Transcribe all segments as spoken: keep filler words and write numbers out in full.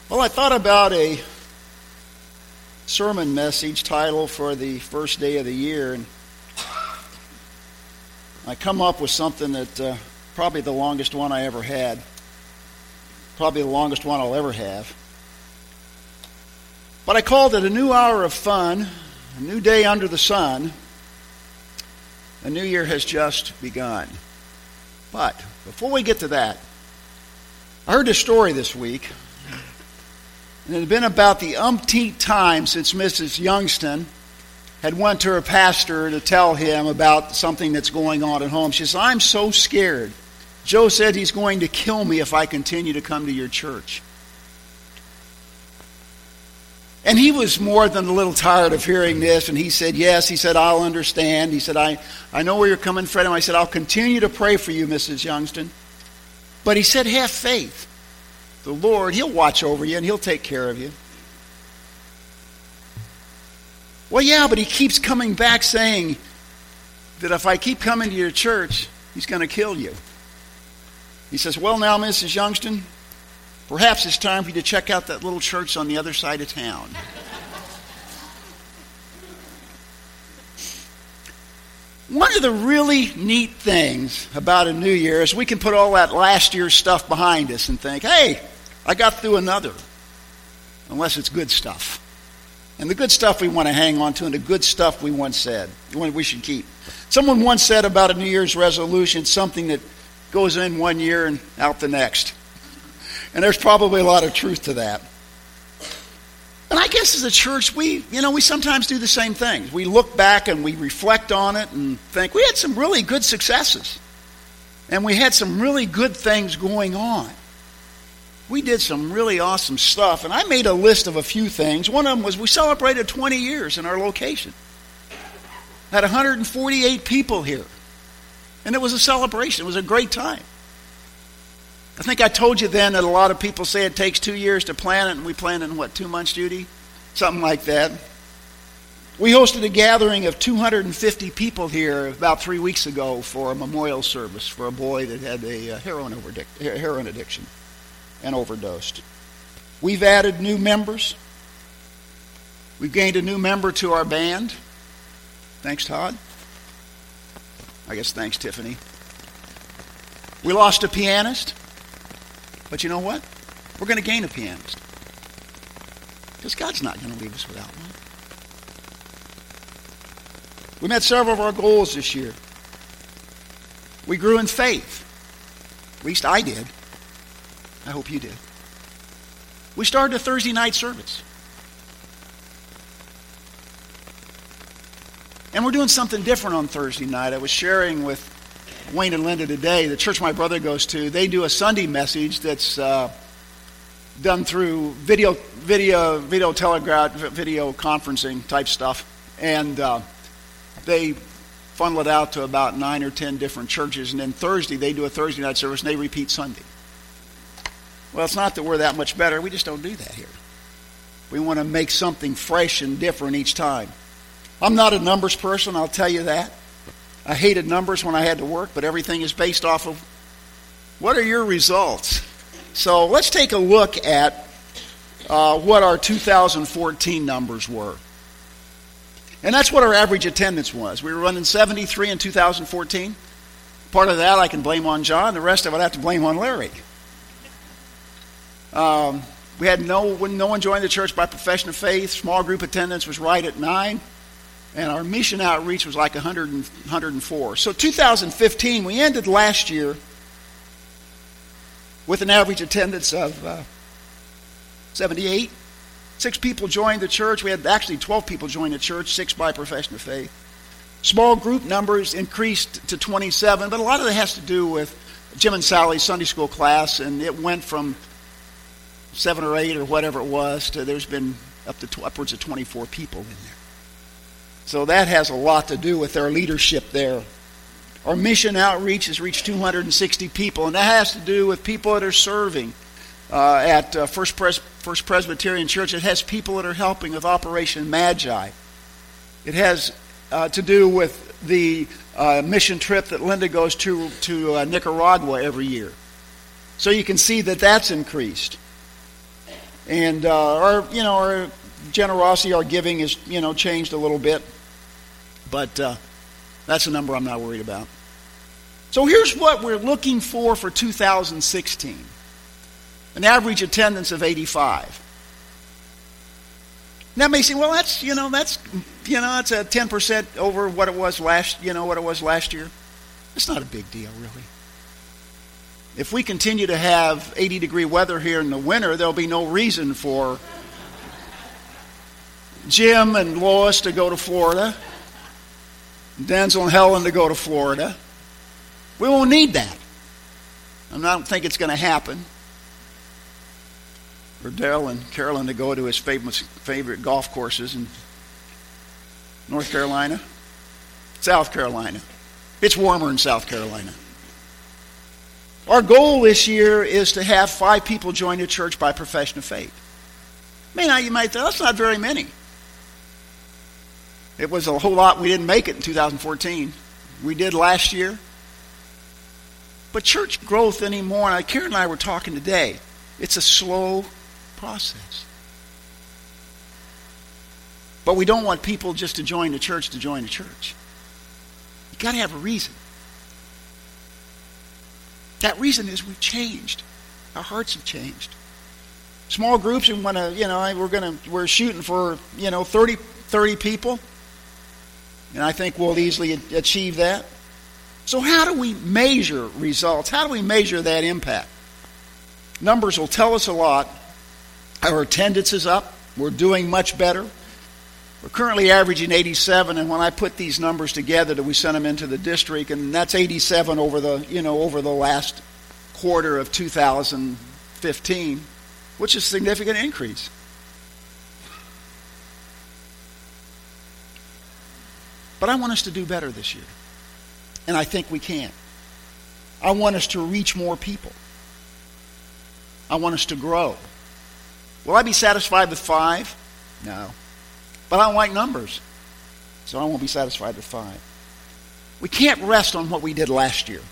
Well, I thought about a sermon message title for the first day of the year, and I come up with something that uh, probably the longest one I ever had, probably the longest one I'll ever have. But I called it A New Hour of Fun, A New Day Under the Sun. A new year has just begun. But before we get to that, I heard a story this week, and it had been about the umpteenth time since Missus Youngston had went to her pastor to tell him about something that's going on at home. She says, "I'm so scared. Joe said he's going to kill me if I continue to come to your church." And he was more than a little tired of hearing this, and he said, "Yes," he said, "I'll understand." He said, I, I know where you're coming from. I said, "I'll continue to pray for you, Missus Youngston." But he said, "Have faith. The Lord, He'll watch over you and He'll take care of you." Well, yeah, but he keeps coming back saying that if I keep coming to your church, He's going to kill you. He says, "Well, now, Missus Youngston, perhaps it's time for you to check out that little church on the other side of town." One of the really neat things about a new year is we can put all that last year's stuff behind us and think, hey, I got through another. Unless it's good stuff. And the good stuff we want to hang on to, and the good stuff we once said, we should keep. Someone once said about a New Year's resolution, something that goes in one year and out the next. And there's probably a lot of truth to that. And I guess as a church, we, you know, we sometimes do the same things. We look back and we reflect on it and think, we had some really good successes. And we had some really good things going on. We did some really awesome stuff. And I made a list of a few things. One of them was we celebrated twenty years in our location. Had one hundred forty-eight people here. And it was a celebration. It was a great time. I think I told you then that a lot of people say it takes two years to plan it, and we planned in, what, two months, Judy? Something like that. We hosted a gathering of two hundred fifty people here about three weeks ago for a memorial service for a boy that had a heroin, overdic- heroin addiction and overdosed. We've added new members. We've gained a new member to our band. Thanks, Todd. I guess thanks, Tiffany. We lost a pianist. But you know what? We're going to gain a pianist. Because God's not going to leave us without one. We met several of our goals this year. We grew in faith. At least I did. I hope you did. We started a Thursday night service. And we're doing something different on Thursday night. I was sharing with Wayne and Linda today, the church my brother goes to, they do a Sunday message that's uh, done through video, video, video telegraph, video conferencing type stuff, and uh, they funnel it out to about nine or ten different churches. And then Thursday they do a Thursday night service and they repeat Sunday. Well, it's not that we're that much better. We just don't do that here. We want to make something fresh and different each time. I'm not a numbers person, I'll tell you that. I hated numbers when I had to work, but everything is based off of what are your results. So let's take a look at uh, what our two thousand fourteen numbers were. And that's what our average attendance was. We were running seventy-three in two thousand fourteen. Part of that I can blame on John. The rest of it I have to blame on Larry. Um, we had no, no one joined the church by profession of faith. Small group attendance was right at nine. And our mission outreach was like one hundred, one hundred four. So two thousand fifteen, we ended last year with an average attendance of uh, seventy-eight. Six people joined the church. We had actually twelve people join the church, six by profession of faith. Small group numbers increased to twenty-seven, but a lot of it has to do with Jim and Sally's Sunday school class, and it went from seven or eight or whatever it was to there's been up to tw- upwards of twenty-four people in there. So that has a lot to do with our leadership there. Our mission outreach has reached two hundred sixty people, and that has to do with people that are serving uh, at uh, First, Pres- First Presbyterian Church. It has people that are helping with Operation Magi. It has uh, to do with the uh, mission trip that Linda goes to to uh, Nicaragua every year. So you can see that that's increased. And uh, our, you know, our generosity, our giving is, you know, changed a little bit. But uh, that's a number I'm not worried about. So here's what we're looking for for two thousand sixteen. An average attendance of eighty-five. That may seem, well, that's, you know, that's, you know, that's a ten percent over what it was last, you know, what it was last year. It's not a big deal, really. If we continue to have eighty degree weather here in the winter, there'll be no reason for Jim and Lois to go to Florida, Denzel and Helen to go to Florida. We won't need that. I don't think it's going to happen. For Darrell and Carolyn to go to his famous, favorite golf courses in North Carolina, South Carolina. It's warmer in South Carolina. Our goal this year is to have five people join the church by profession of faith. I mean, you might think, that's not very many. It was a whole lot. We didn't make it in two thousand fourteen. We did last year. But church growth anymore, and Karen and I were talking today, it's a slow process. But we don't want people just to join the church to join the church. You got to have a reason. That reason is we've changed. Our hearts have changed. Small groups, and want to, you know, we're gonna we're shooting for, you know, thirty, thirty people, and I think we'll easily achieve that. So how do we measure results? How do we measure that impact? Numbers will tell us a lot. Our attendance is up. We're doing much better. We're currently averaging eighty-seven, and when I put these numbers together, that we sent them into the district, and that's eighty-seven over the, you know, over the last quarter of two thousand fifteen, which is a significant increase. But I want us to do better this year, and I think we can. I want us to reach more people. I want us to grow. Will I be satisfied with five? No. But I don't like numbers, so I won't be satisfied with five. We can't rest on what we did last year.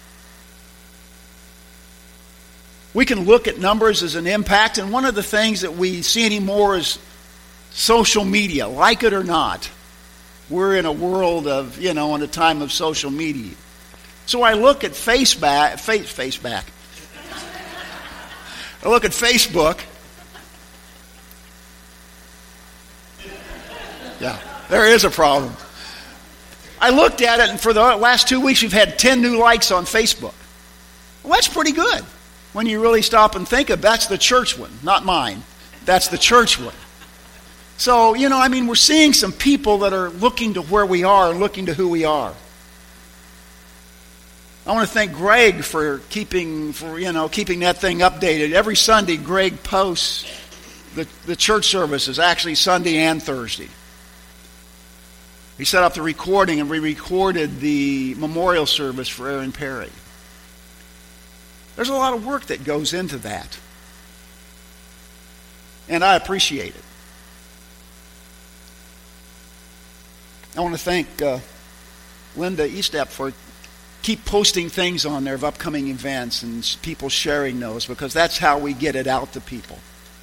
We can look at numbers as an impact, and one of the things that we see anymore is social media, like it or not. We're in a world of, you know, in a time of social media. So I look at Facebook, face, Faceback. I look at Facebook. Yeah, there is a problem. I looked at it, and for the last two weeks, we've had ten new likes on Facebook. Well, that's pretty good when you really stop and think of it. That's the church one, not mine. That's the church one. So, you know, I mean, we're seeing some people that are looking to where we are and looking to who we are. I want to thank Greg for keeping, for you know, keeping that thing updated. Every Sunday, Greg posts the, the church services, actually Sunday and Thursday. He set up the recording, and we recorded the memorial service for Aaron Perry. There's a lot of work that goes into that, and I appreciate it. I want to thank uh, Linda Eastep for keep posting things on there of upcoming events and people sharing those, because that's how we get it out to people.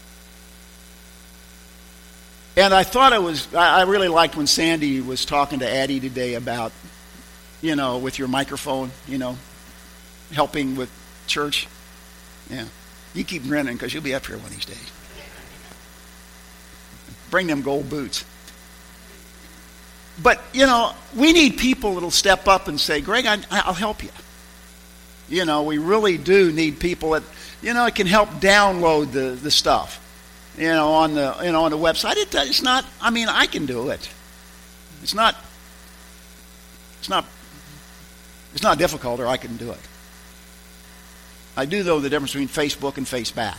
And I thought it was, I really liked when Sandy was talking to Addie today about, you know, with your microphone, you know, helping with church. Yeah. You keep grinning because you'll be up here one of these days. Bring them gold boots. But, you know, we need people that'll step up and say, Greg, I, I'll help you. You know, we really do need people that, you know, can help download the, the stuff. You know, on the you know on the website, it, it's not. I mean, I can do it. It's not. It's not. It's not difficult, or I can do it. I do know the difference between Facebook and Faceback.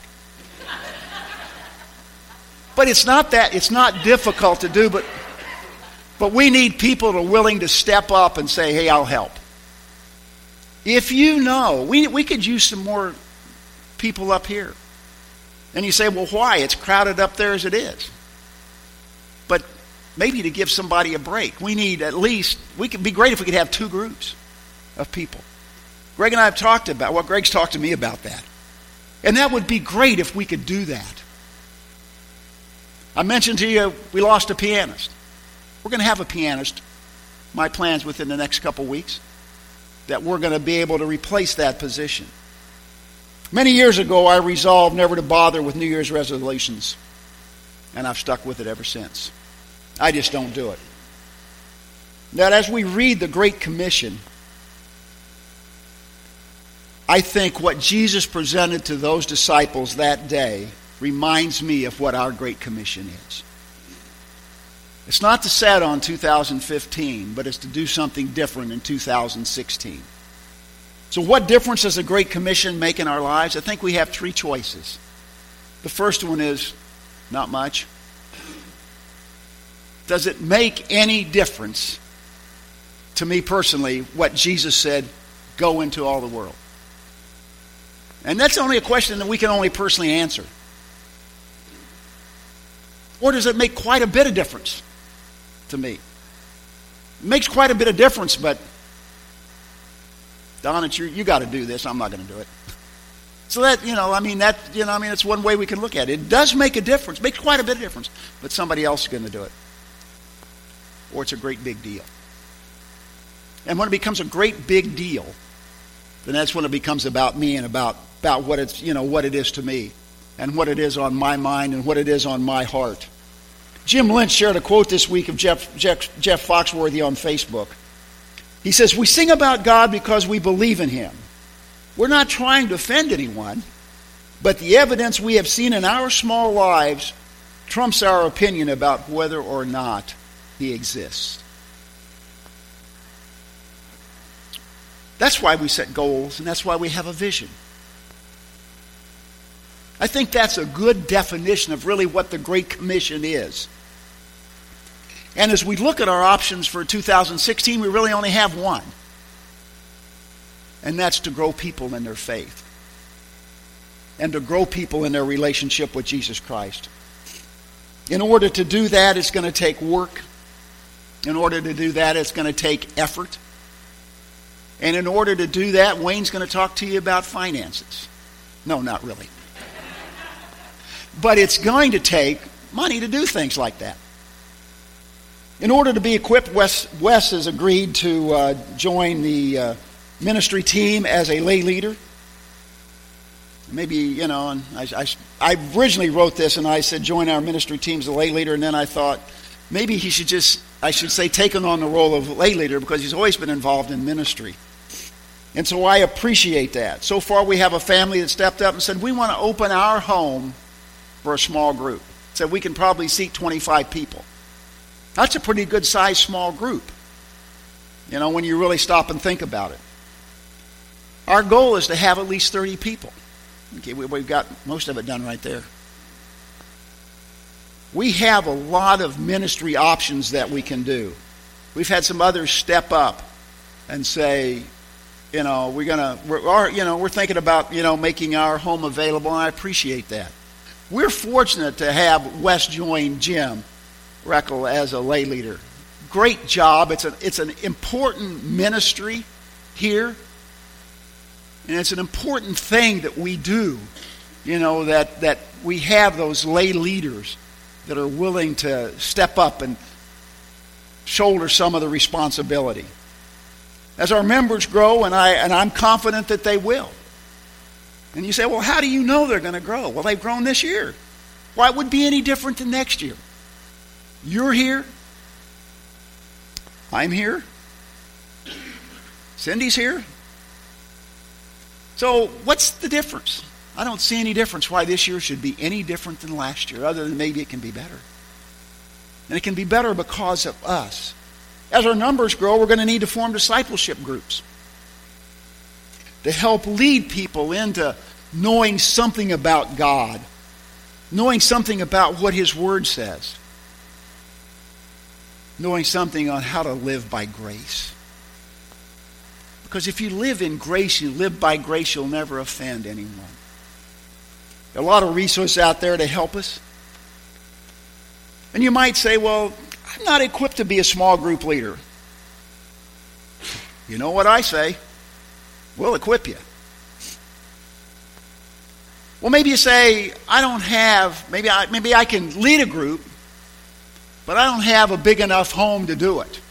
But it's not that. It's not difficult to do. But but we need people that are willing to step up and say, "Hey, I'll help." If you know, we we could use some more people up here. And you say, well, why? It's crowded up there as it is. But maybe to give somebody a break, we need at least, we could be great if we could have two groups of people. Greg and I have talked about, well, Greg's talked to me about that. And that would be great if we could do that. I mentioned to you we lost a pianist. We're going to have a pianist. My plans within the next couple weeks that we're going to be able to replace that position. Many years ago, I resolved never to bother with New Year's resolutions, and I've stuck with it ever since. I just don't do it. Now, as we read the Great Commission, I think what Jesus presented to those disciples that day reminds me of what our Great Commission is. It's not to set on two thousand fifteen, but it's to do something different in two thousand sixteen. So what difference does the Great Commission make in our lives? I think we have three choices. The first one is not much. Does it make any difference to me personally what Jesus said, go into all the world? And that's only a question that we can only personally answer. Or does it make quite a bit of difference to me? It makes quite a bit of difference, but Don, it's your, you got to do this. I'm not going to do it. So that, you know, I mean, that, you know, I mean, it's one way we can look at it. It does make a difference, makes quite a bit of difference, but somebody else is going to do it. Or it's a great big deal. And when it becomes a great big deal, then that's when it becomes about me and about, about what it's, you know, what it is to me and what it is on my mind and what it is on my heart. Jim Lynch shared a quote this week of Jeff, Jeff, Jeff Foxworthy on Facebook. He says, we sing about God because we believe in Him. We're not trying to offend anyone, but the evidence we have seen in our small lives trumps our opinion about whether or not He exists. That's why we set goals, and that's why we have a vision. I think that's a good definition of really what the Great Commission is. And as we look at our options for two thousand sixteen, we really only have one. And that's to grow people in their faith. And to grow people in their relationship with Jesus Christ. In order to do that, it's going to take work. In order to do that, it's going to take effort. And in order to do that, Wayne's going to talk to you about finances. No, not really. But it's going to take money to do things like that. In order to be equipped, Wes, Wes has agreed to uh, join the uh, ministry team as a lay leader. Maybe, you know, and I, I, I originally wrote this and I said join our ministry team as a lay leader, and then I thought maybe he should just, I should say taken on the role of lay leader because he's always been involved in ministry. And so I appreciate that. So far we have a family that stepped up and said we want to open our home for a small group. Said we can probably seat twenty-five people. That's a pretty good sized small group, you know, when you really stop and think about it. Our goal is to have at least thirty people. Okay, we've got most of it done right there. We have a lot of ministry options that we can do. We've had some others step up and say, you know, we're gonna, we're, you know, we're thinking about, you know, making our home available, and I appreciate that. We're fortunate to have Wes join Jim Reckel as a lay leader. Great job. It's a, it's an important ministry here. And it's an important thing that we do, you know, that, that we have those lay leaders that are willing to step up and shoulder some of the responsibility. As our members grow, and, I, and I'm confident that they will. And you say, well, how do you know they're going to grow? Well, they've grown this year. Why would it be any different than next year? You're here. I'm here. Cindy's here. So what's the difference? I don't see any difference why this year should be any different than last year, other than maybe it can be better. And it can be better because of us. As our numbers grow, we're going to need to form discipleship groups to help lead people into knowing something about God, knowing something about what His Word says, knowing something on how to live by grace. Because if you live in grace, you live by grace, you'll never offend anyone. There are a lot of resources out there to help us. And you might say, well, I'm not equipped to be a small group leader. You know what I say? We'll equip you. Well, maybe you say, I don't have, maybe I, maybe I can lead a group, but I don't have a big enough home to do it.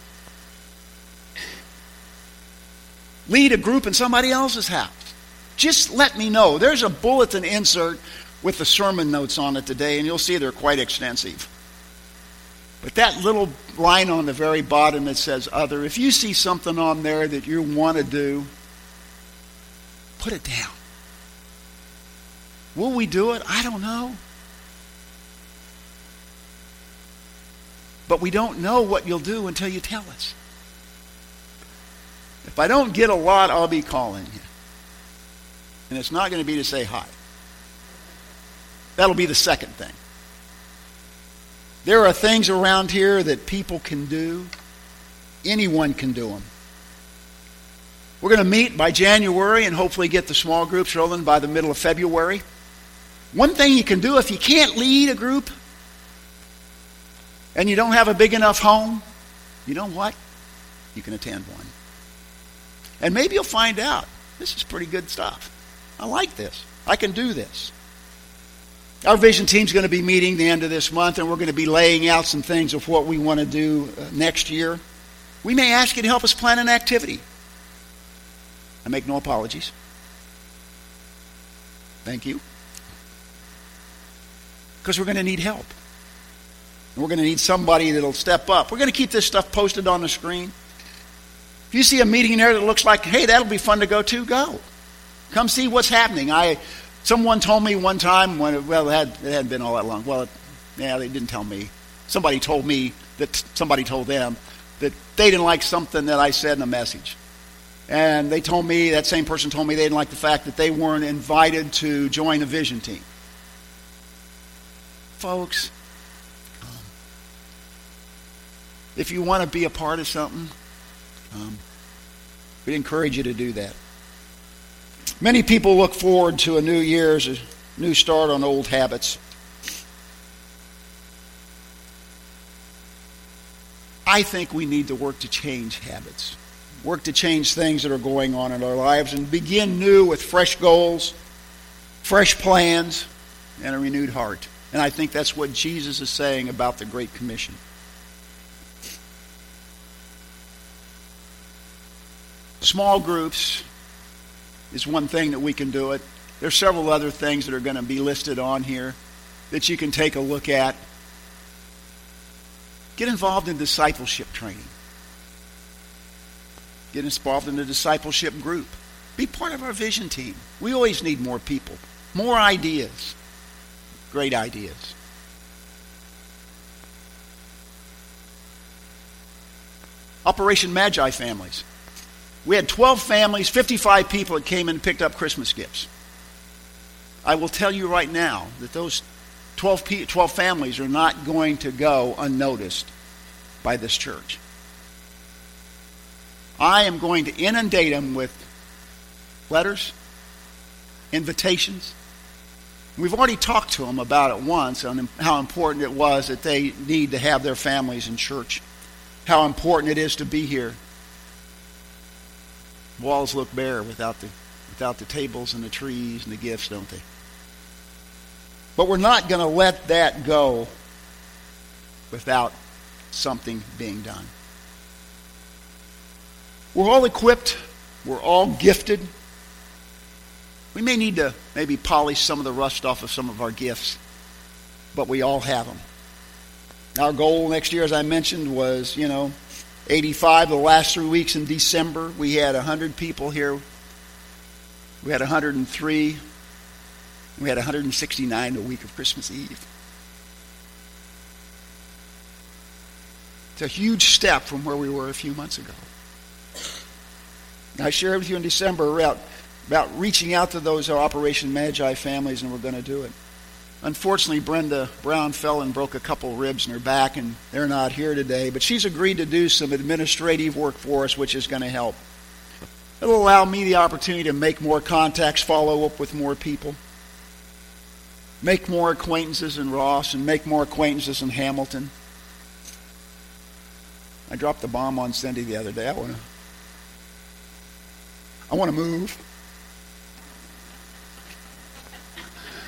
Lead a group in somebody else's house. Just let me know. There's a bulletin insert with the sermon notes on it today, and you'll see they're quite extensive. But that little line on the very bottom that says other, if you see something on there that you want to do, put it down. Will we do it? I don't know. But we don't know what you'll do until you tell us. If I don't get a lot, I'll be calling you. And it's not going to be to say hi. That'll be the second thing. There are things around here that people can do. Anyone can do them. We're going to meet by January and hopefully get the small groups rolling by the middle of February. One thing you can do if you can't lead a group and you don't have a big enough home, you know what? You can attend one. And maybe you'll find out, this is pretty good stuff. I like this. I can do this. Our vision team's going to be meeting the end of this month, and we're going to be laying out some things of what we want to do uh, next year. We may ask you to help us plan an activity. I make no apologies. Thank you. Because we're going to need help. And we're going to need somebody that'll step up. We're going to keep this stuff posted on the screen. If you see a meeting there that looks like, hey, that'll be fun to go to, go. Come see what's happening. I, someone told me one time, when it, well, it, had, it hadn't been all that long. Well, it, yeah, they didn't tell me. Somebody told me that somebody told them that they didn't like something that I said in a message. And they told me, that same person told me they didn't like the fact that they weren't invited to join the vision team. Folks, um, if you want to be a part of something, um, we'd encourage you to do that. Many people look forward to a new year as a new start on old habits. I think we need to work to change habits. Work to change things that are going on in our lives and begin new with fresh goals, fresh plans, and a renewed heart. And I think that's what Jesus is saying about the Great Commission. Small groups is one thing that we can do it. There's several other things that are going to be listed on here that you can take a look at. Get involved in discipleship training. Get involved in a discipleship group. Be part of our vision team. We always need more people, more ideas, great ideas. Operation Magi families. We had twelve families, fifty-five people that came and picked up Christmas gifts. I will tell you right now that those twelve, twelve families are not going to go unnoticed by this church. I am going to inundate them with letters, invitations. We've already talked to them about it once on how important it was that they need to have their families in church. How important it is to be here. Walls look bare without the without the tables and the trees and the gifts, don't they? But we're not going to let that go without something being done. We're all equipped. We're all gifted. We may need to maybe polish some of the rust off of some of our gifts, but we all have them. Our goal next year, as I mentioned, was, you know, eighty-five. The last three weeks in December, we had one hundred people here. We had one hundred three. We had one hundred sixty-nine the week of Christmas Eve. It's a huge step from where we were a few months ago. I shared with you in December about, about reaching out to those Operation Magi families, and we're going to do it. Unfortunately, Brenda Brown fell and broke a couple ribs in her back, and they're not here today. But she's agreed to do some administrative work for us, which is going to help. It'll allow me the opportunity to make more contacts, follow up with more people, make more acquaintances in Ross, and make more acquaintances in Hamilton. I dropped the bomb on Cindy the other day. I want to I want to move.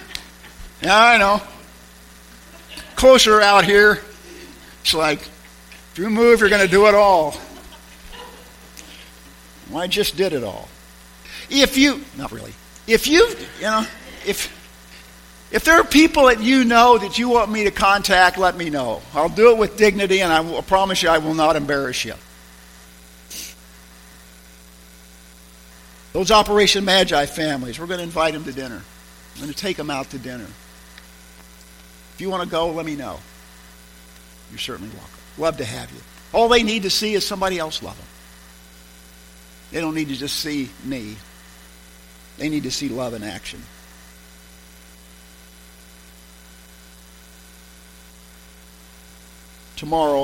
Yeah, I know. Closer out here, it's like, if you move, you're going to do it all. Well, I just did it all. If you, not really. If you, you know, if if there are people that you know that you want me to contact, let me know. I'll do it with dignity, and I will promise you I will not embarrass you. Those Operation Magi families, we're going to invite them to dinner. I'm going to take them out to dinner. If you want to go, let me know. You're certainly welcome. Love to have you. All they need to see is somebody else love them. They don't need to just see me. They need to see love in action. Tomorrow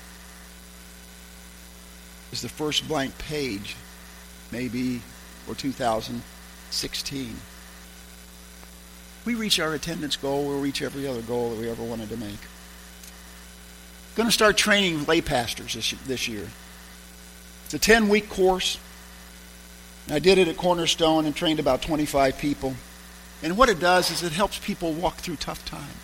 is the first blank page, maybe, for two thousand sixteen. We reach our attendance goal, we'll reach every other goal that we ever wanted to make. Going to start training lay pastors this, this year. It's a ten-week course. I did it at Cornerstone and trained about twenty-five people. And what it does is it helps people walk through tough times.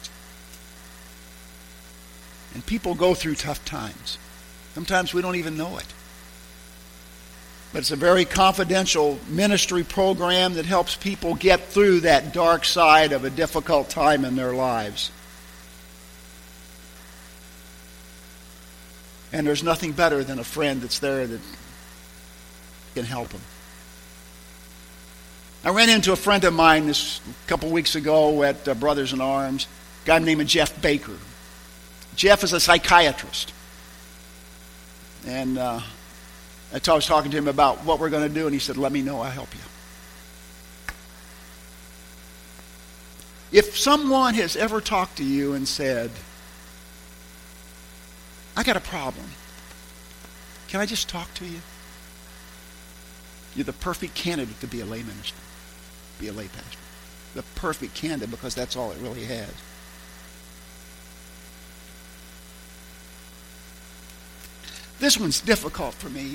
And people go through tough times. Sometimes we don't even know it. But it's a very confidential ministry program that helps people get through that dark side of a difficult time in their lives. And there's nothing better than a friend that's there that can help them. I ran into a friend of mine this a couple weeks ago at uh, Brothers in Arms, a guy named Jeff Baker. Jeff is a psychiatrist. And uh, I was talking to him about what we're going to do, and he said, let me know, I'll help you. If someone has ever talked to you and said, I got a problem, can I just talk to you? You're the perfect candidate to be a lay minister, be a lay pastor. The perfect candidate, because that's all it really has. This one's difficult for me.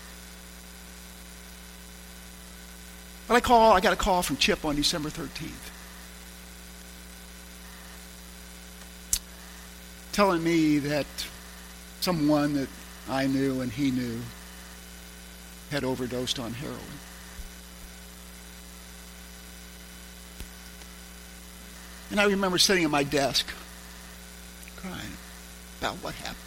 But I call, I got a call from Chip on December thirteenth. Telling me that someone that I knew and he knew had overdosed on heroin. And I remember sitting at my desk crying about what happened.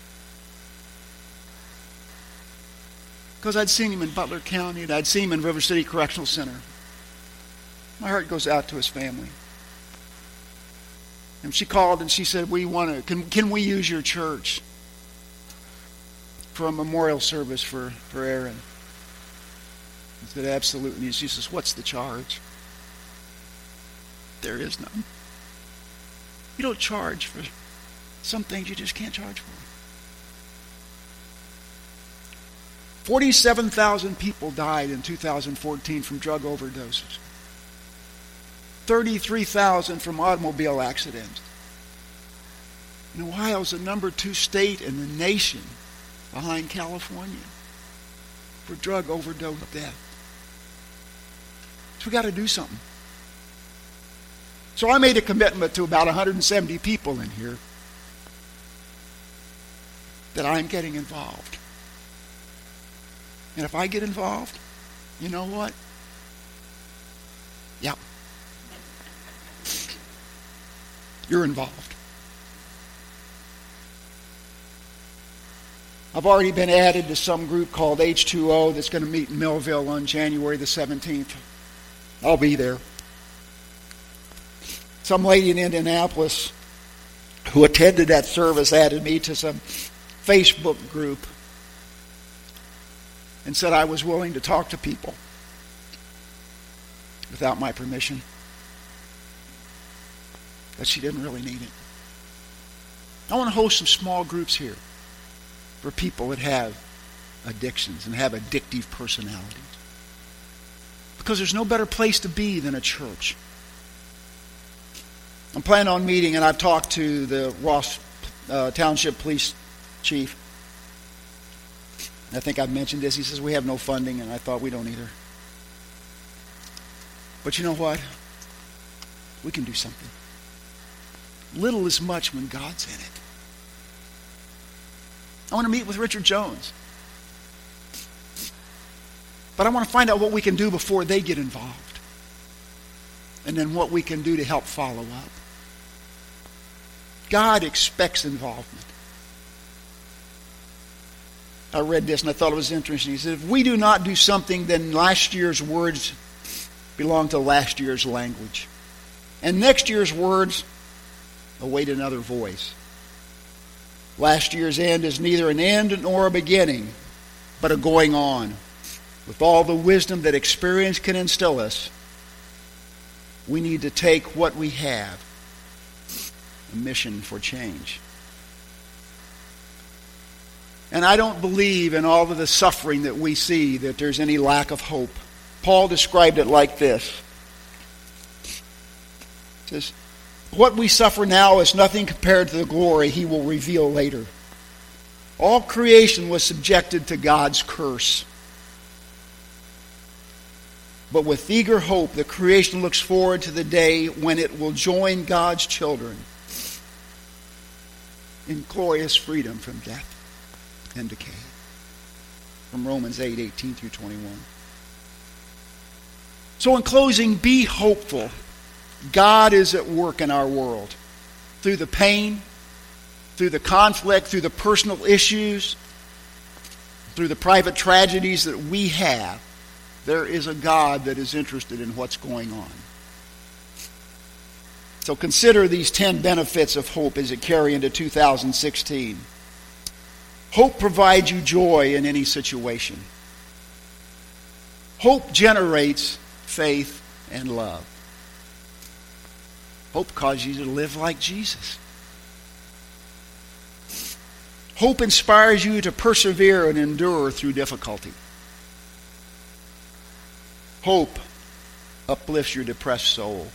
Because I'd seen him in Butler County and I'd seen him in River City Correctional Center. My heart goes out to his family. And she called and she said, "We want to. Can can we use your church for a memorial service for, for Aaron?" I said, "Absolutely." And she says, "What's the charge?" There is none. You don't charge for some things you just can't charge for. forty-seven thousand people died in two thousand fourteen from drug overdoses. thirty-three thousand from automobile accidents. And Ohio is the number two state in the nation behind California for drug overdose death. So we got to do something. So I made a commitment to about one hundred seventy people in here that I'm getting involved. And if I get involved, you know what? Yeah. You're involved. I've already been added to some group called H two O that's going to meet in Millville on January the seventeenth. I'll be there. Some lady in Indianapolis who attended that service added me to some Facebook group and said I was willing to talk to people without my permission. That she didn't really need it. I want to host some small groups here for people that have addictions and have addictive personalities. Because there's no better place to be than a church. I'm planning on meeting, and I've talked to the Ross uh, Township Police Chief. I think I've mentioned this. He says, we have no funding, and I thought we don't either. But you know what? We can do something. Little is much when God's in it. I want to meet with Richard Jones. But I want to find out what we can do before they get involved. And then what we can do to help follow up. God expects involvement. I read this and I thought it was interesting. He said, if we do not do something, then last year's words belong to last year's language. And next year's words await another voice. Last year's end is neither an end nor a beginning, but a going on. With all the wisdom that experience can instill us, we need to take what we have, a mission for change. And I don't believe in all of the suffering that we see that there's any lack of hope. Paul described it like this. He says, what we suffer now is nothing compared to the glory he will reveal later. All creation was subjected to God's curse. But with eager hope, the creation looks forward to the day when it will join God's children in glorious freedom from death and decay. From Romans eight, eighteen through twenty-one. So in closing, be hopeful. God is at work in our world. Through the pain, through the conflict, through the personal issues, through the private tragedies that we have, there is a God that is interested in what's going on. So consider these ten benefits of hope as it carry into two thousand sixteen. Hope provides you joy in any situation. Hope generates faith and love. Hope causes you to live like Jesus. Hope inspires you to persevere and endure through difficulty. Hope uplifts your depressed soul.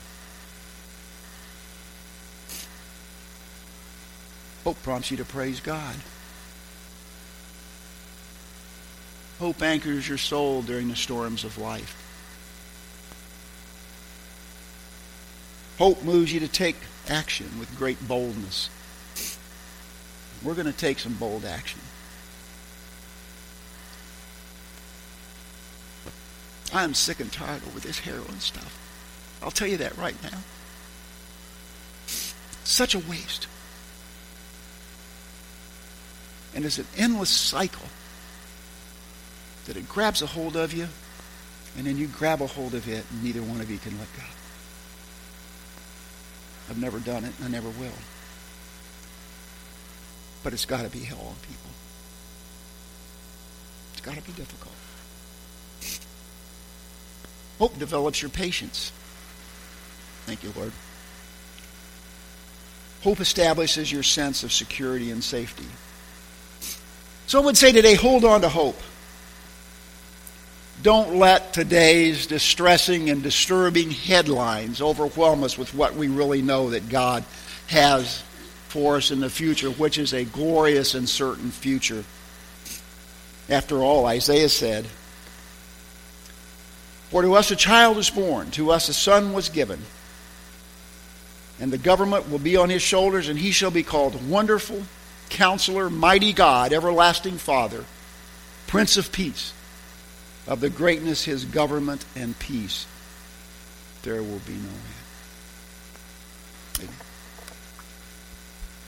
Hope prompts you to praise God. Hope anchors your soul during the storms of life. Hope moves you to take action with great boldness. We're going to take some bold action. I'm sick and tired over this heroin stuff. I'll tell you that right now. Such a waste. And it's an endless cycle that it grabs a hold of you, and then you grab a hold of it, and neither one of you can let go. I've never done it, and I never will. But it's got to be hell on people. It's got to be difficult. Hope develops your patience. Thank you, Lord. Hope establishes your sense of security and safety. So I would say today, hold on to hope. Don't let today's distressing and disturbing headlines overwhelm us with what we really know that God has for us in the future, which is a glorious and certain future. After all, Isaiah said, for to us a child is born, to us a son was given, and the government will be on his shoulders, and he shall be called Wonderful, Counselor, Mighty God, Everlasting Father, Prince of Peace. Of the greatness his government and peace, there will be no end.